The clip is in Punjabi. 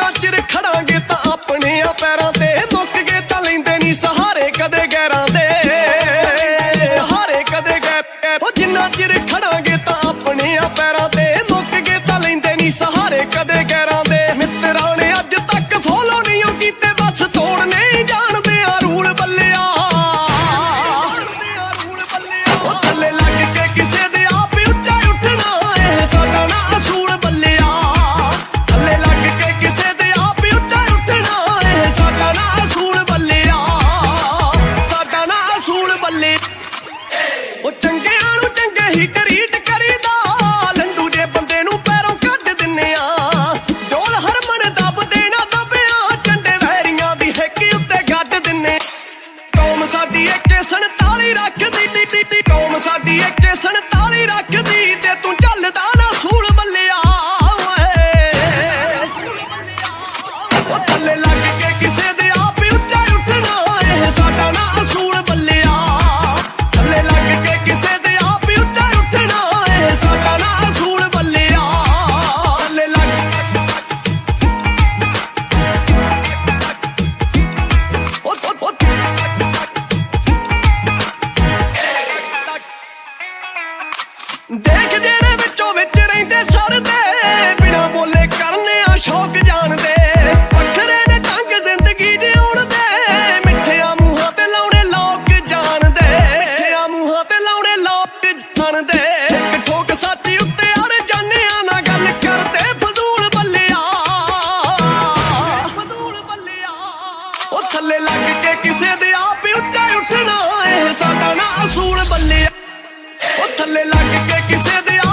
ਜਿੰਨਾ ਚਿਰ ਖੜਾਂਗੇ ਤਾਂ ਆਪਣੇ ਆ ਪੈਰਾਂ ਤੇ, ਮੁੱਕ ਗਏ ਤਾਂ ਲੈਂਦੇ ਨਹੀਂ ਸਹਾਰੇ ਕਦੇ ਗੈਰਾਂ ਦੇ, ਸਹਾਰੇ ਕਦੇ ਗੈਰ। ਉਹ ਜਿੰਨਾ ਚਿਰ ਖੜਾਂਗੇ ਤਾਂ ਆਪਣੇ ਆ ਪੈਰਾਂ ਤੇ, ਮੁੱਕ ਗਏ ਤਾਂ ਲੈਂਦੇ ਨਹੀਂ ਸਹਾਰੇ ਕਦੇ ਗੈਰਾਂ ਦੇ। ਮਿੱਤਰਾਂ ਨੇ ਅੱਜ ਤੱਕ ਫੋਲੋ ਨਹੀਂ ਉਹ ਕੀਤੇ, ਬਸ ਤੋੜ ਨਹੀਂ ਜਾਣਦੇ ਆ ਰੂਲ ਬੱਲਿਆ। ਉਹ ਥੱਲੇ ਲੱਗ ਕੇ ਕਿਸੇ ਦੇ ਆਪ ਹੀ ਉੱਚਾ ਉੱਠਣਾ, ਇਹ ਸਾਡਾ ਨਾ ਅਸੂਲ ਬੱਲਿਆ। ਥੱਲੇ ਲੱਗ ਕੇ ਕਿਸੇ ਦੇ ਆਪ ਹੀ ਉੱਚਾ ਉੱਠਣਾ, ਇਹ ਸਾਡਾ ਨਾ ਅਸੂਲ ਬੱਲਿਆ, ਸਾਡਾ ਨਾ ਅਸੂਲ ਬੱਲੇ। ਉਹ ਚੰਗਿਆਂ ਨੂੰ ਚੰਗੇ ਹੀ ਟਰੀਟ ਕਰੀਦਾ, ਲੰਡੂ ਜੇ ਬੰਦੇ ਨੂੰ ਪੈਰੋਂ ਕੱਢ ਦਿੰਨੇ ਆ। ਡੋਲ ਹਰਮਨ ਦੱਬ ਦੇਣਾ ਦੱਬਿਆ, ਚੰਡੇ ਵੈਰੀਆਂ ਦੀ ਹੈਕੀ ਉੱਤੇ ਗੱਡ ਦਿੰਨੇ। ਕੌਮ ਸਾਡੀ ਏਕੇ 47 ਰੱਖਦੀ, ਕੌਮ ਸਾਡੀ ਏਕੇ 47 ਰੱਖਦੀ, ਤੇ ਤੂੰ ਚੱਲਦਾ ਨਾ ਸੂਲ ਬੱਲਿਆ। ਉਹ ਥੱਲੇ ਲੱਗ ਕੇ ਕਿਸੇ ਦੇ ਆਪ ਹੀ ਉੱਚਾ ਉੱਠਣਾ, ਇਹ ਸਾਡਾ ਨਾ ਅਸੂਲ ਬੱਲਿਆ। ਥੱਲੇ ਲੱਗ ਕੇ ਕਿਸੇ ਦੇ ਆਪ ਹੀ ਉੱਚਾ ਉੱਠਣਾ, ਇਹ ਸਾਡਾ ਨਾ ਅਸੂਲ ਬੱਲਿਆ। ਥੱਲੇ ਲੱਗ ਦੇਖ ਜਿਹੜੇ ਵਿੱਚੋਂ ਵਿੱਚ ਰਹਿੰਦੇ ਸੜਦੇ, ਬਿਨਾਂ ਬੋਲੇ ਕਰਨੇ ਆ ਸ਼ੌਕ ਜਾਣਦੇ। ਵੱਖਰੇ ਨੇ ਢੰਗ ਜ਼ਿੰਦਗੀ ਜਿਉਣ ਦੇ, ਮਿੱਠਿਆਂ ਮੂੰਹਾਂ ਤੇ ਲਾਉਣੇ ਲੋਕ ਜਾਣਦੇ, ਮਿੱਠਿਆਂ ਮੂੰਹਾਂ ਤੇ ਲਾਉਣੇ ਲੋਕ ਜਾਣਦੇ। ਇੱਕ ਠੋਕ ਸਾਥੀ ਉੱਤੇ ਅੜ ਜਾਂਦੇ ਆ, ਨਾ ਗੱਲ ਕਰਦੇ ਫਜ਼ੂਲ ਬੱਲਿਆ, ਫਜ਼ੂਲ ਬੱਲਿਆ। ਉਹ ਥੱਲੇ ਲੱਗ ਕੇ ਕਿਸੇ ਦੇ ਆਪ ਹੀ ਉੱਚਾ ਉੱਠਣਾ, ਇਹ ਸਾਡਾ ਨਾ ਅਸੂਲ ਬੱਲਿਆ। ਉਹ ਥੱਲੇ ਲੱਗ ਕੇ ਕਿਸੇ ਦੇ